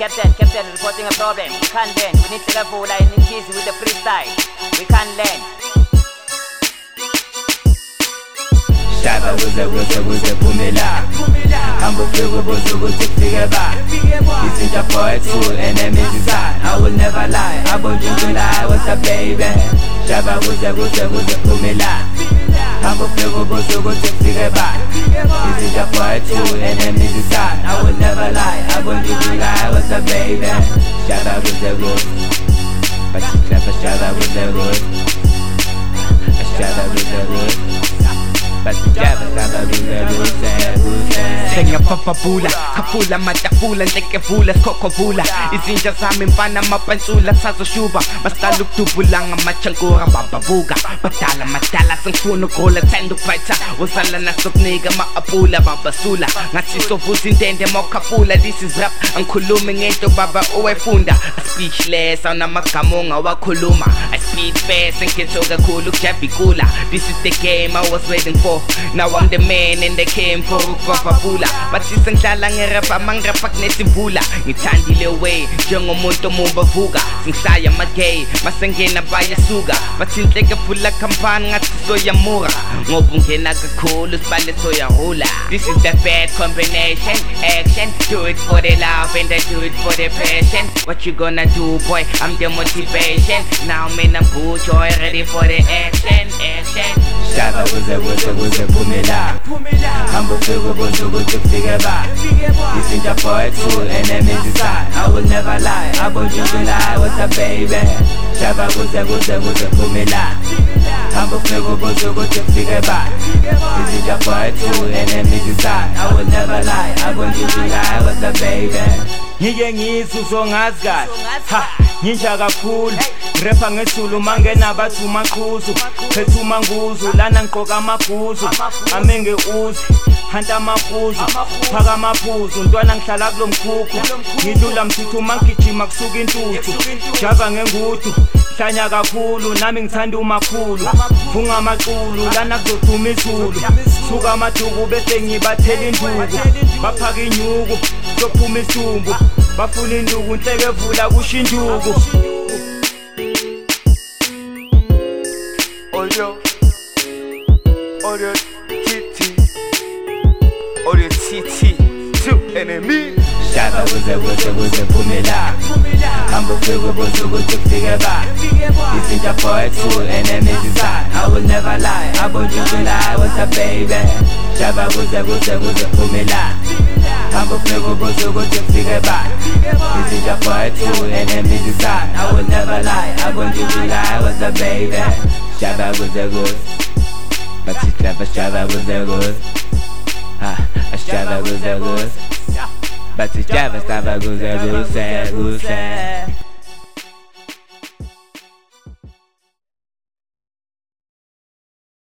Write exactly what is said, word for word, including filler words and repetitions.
Captain, Captain, reporting a problem. We can't learn. We need to level and easy with the freestyle. We can't learn. Shaba wuze wuze wuze pumila Ambo figo bozo wuze figeba Isinja poet tool enemies design I will never lie, I won't just lie, I was a baby Shaba wuze wuze wuze pumila Ambo figo bozo wuze figeba Isinja poet tool enemies design I will never lie, I won't just lie, I was a baby Shaba wuze wuze Bachi clever, shaba wuze wuze Shaba wuze wuze Senga papabula, kapula matafula, ntekevula, skokovula Izinja zami mfana mapansula, sazoshuba Mastalukdubula nga machankura bababuga Batala matala, sangfuna kola, tendo paita Wazala na sokniga, maapula, babasula Ngasisovuzi ndende mokapula, this is rap Ang khulumi ngento baba uwefunda Speechless, awna magamonga wakhuluma I speed fast, ngitoga khulu kujabikula This is the game I was waiting for Now I'm the man and they came for ukuvavavula Bathi sengidlala ngerapa mangrapa kunesimbula Ngithandile way njengomuntu mumbavuka Singishaya amagay masengena bayasuka Bathi inhleke phula khampani ngathi soyamura Ngoba ungena kakhulu sibale soyahula This is the bad combination Action, do it for the love and I do it for the passion What you gonna do boy, I'm the motivation Now man I'm good, joy ready for the action, action Shaba wuze wuze wuze pumila Ambo figo bozo wuze figeba Isinja poet tool enemies design I will never lie, I won't just lie, I was a baby Shaba wuze wuze wuze pumila Ambo figo bozo wuze figeba Isinja poet tool enemies design I will never lie, I won't just lie, I was a baby Ngike ngizuzwa ngazi kahle ha nginja kakhulu Repa ngesulu mangena bathu maqhuzu Phethu manguzu lana ngiqoka amabhuzu Amenge uzi hanta amabhuzu phaka amabhuzu Ntwana ngihlala kulomkhukhu Ngidlula mthuthu mangijima kusuka intuthu Java ngengudu hlanya kakhulu nami ngithanda umakhulu Vunga amaqulu lana kuzoduma izulu Suka amaduku bese ngibathela induku Baphaka inyuku sophuma isumbu Bafuna induku nhleke vula kusho induku Audio, audio T T, audio T T, two enemy. Shaba wuze wuze wuze pumila Ambo figo bozo wuze figeba Isinja poet tool enemies design I will never lie, I won't just lie, I was a baby Shaba wuze wuze wuze pumila Ambo figo bozo wuze figeba Isinja poet tool enemies design I will never lie, I won't just lie, I was a baby Shaba wuze wuze Bachi clever, shaba wuze wuze Ah, shaba wuze wuze Bathi Java stava guze guze guze